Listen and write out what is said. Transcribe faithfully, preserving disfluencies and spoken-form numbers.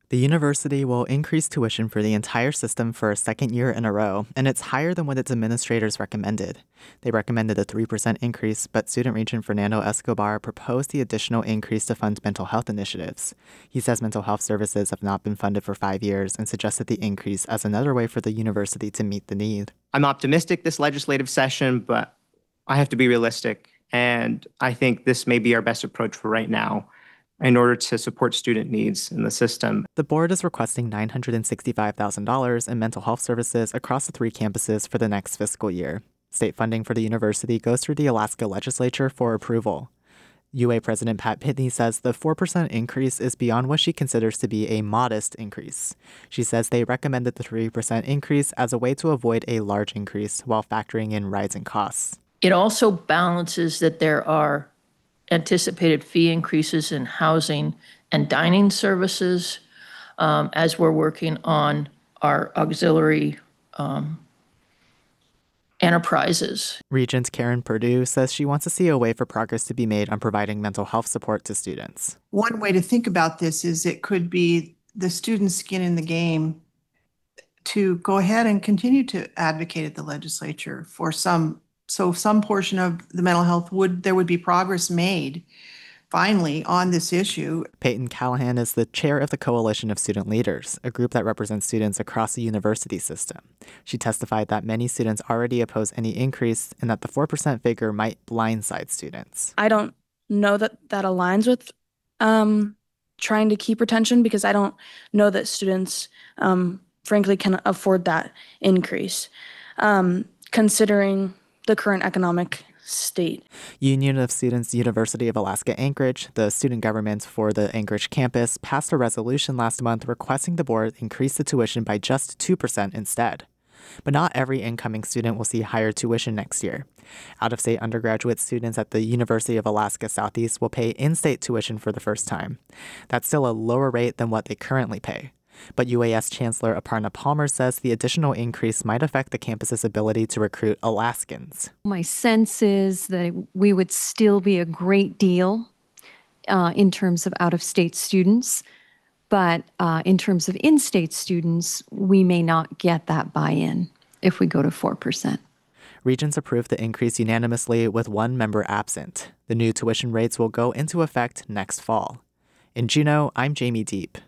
The university will increase tuition for the entire system for a second year in a row, and it's higher than what its administrators recommended. They recommended a three percent increase, but student regent Fernando Escobar proposed the additional increase to fund mental health initiatives. He says mental health services have not been funded for five years and suggested the increase as another way for the university to meet the need. I'm optimistic this legislative session, but I have to be realistic, and I think this may be our best approach for right now in order to support student needs in the system. The board is requesting nine hundred sixty-five thousand dollars in mental health services across the three campuses for the next fiscal year. State funding for the university goes through the Alaska legislature for approval. U A President Pat Pitney says the four percent increase is beyond what she considers to be a modest increase. She says they recommended the three percent increase as a way to avoid a large increase while factoring in rising costs. It also balances that there are anticipated fee increases in housing and dining services um, as we're working on our auxiliary um, enterprises. Regent Karen Perdue says she wants to see a way for progress to be made on providing mental health support to students. One way to think about this is it could be the students' skin in the game to go ahead and continue to advocate at the legislature for some So some portion of the mental health would, there would be progress made finally on this issue. Peyton Callahan is the chair of the Coalition of Student Leaders, a group that represents students across the university system. She testified that many students already oppose any increase and that the four percent figure might blindside students. I don't know that that aligns with um, trying to keep retention because I don't know that students, um, frankly, can afford that increase, um, considering the current economic state. Union of Students University of Alaska Anchorage, the student government for the Anchorage campus, passed a resolution last month requesting the board increase the tuition by just two percent instead. But not every incoming student will see higher tuition next year. Out-of-state undergraduate students at the University of Alaska Southeast will pay in-state tuition for the first time. That's still a lower rate than what they currently pay. But U A S Chancellor Aparna Palmer says the additional increase might affect the campus's ability to recruit Alaskans. My sense is that we would still be a great deal uh, in terms of out-of-state students, but uh, in terms of in-state students, we may not get that buy-in if we go to four percent. Regents approved the increase unanimously with one member absent. The new tuition rates will go into effect next fall. In Juneau, I'm Jamie Deep.